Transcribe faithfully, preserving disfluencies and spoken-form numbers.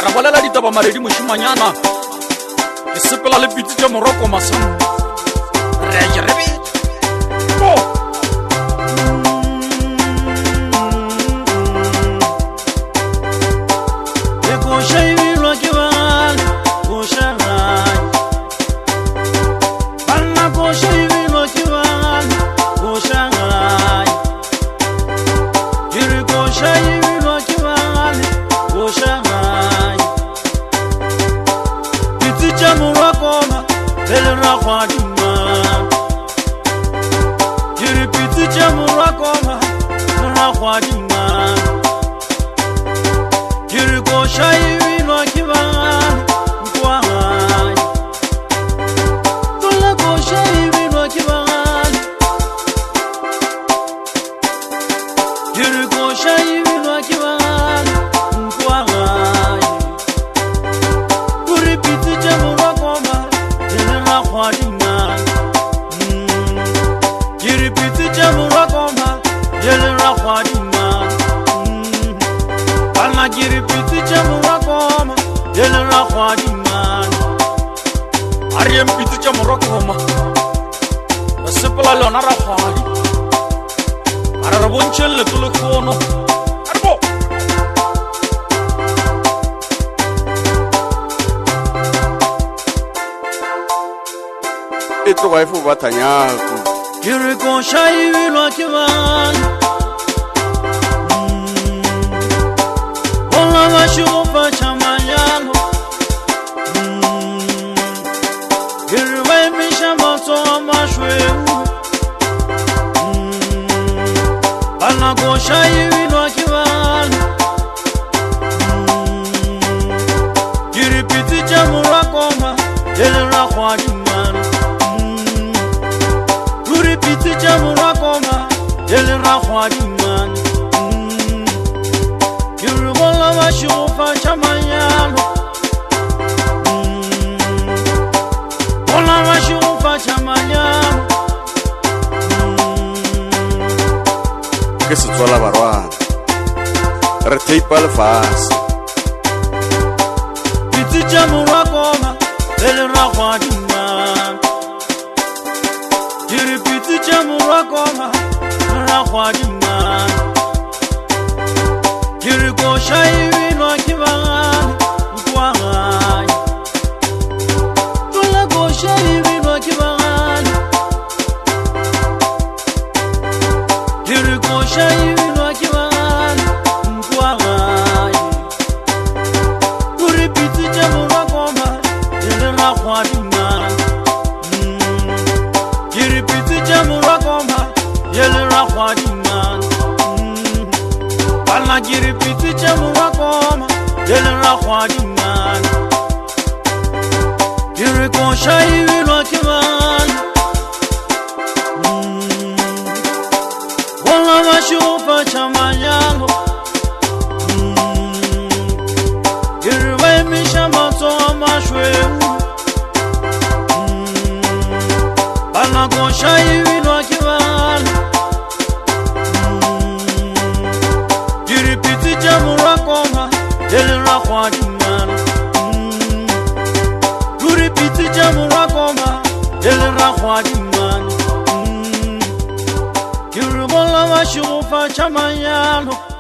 ra bolela ditaba maredi moshimanyana ke sepela le pitsi tša moroko masamo re a jerebe oh. Ito waifu batanyako Kiriko shaiwi lo kivan Ola washupa chamanyango Kirwe mishamoto amashwe Anako shaiwi lo kivan Kiripiti jamura koma Elera kwa dimani Piti jamura koma ele rakhwadi man Yurubola washufa chamanyalo Bola washufa chamanyalo Ke se tsola barwana re teipa le fase Piti jamura koma ele rakhwadi man Jiripiti jamura koma rakhwadi man Jiriko shaiwi no kivan kwangay Tula ko shaiwi no kivan Jiriko shaiwi no kivan kwangay Jiripiti jamura koma rakhwadi man Jiripiti jamura koma yele rakhwadi man Bala jiripiti jamura koma yele rakhwadi man Jiriko shaiwi lo kivan Bola washupa chamanyango Jirwe mishamoto amashwe Anako shaiwi lo kivan Jiripiti jamura koma ele rakhwadi man Jiripiti jamura koma ele rakhwadi man Yurubola washufa chamanyalo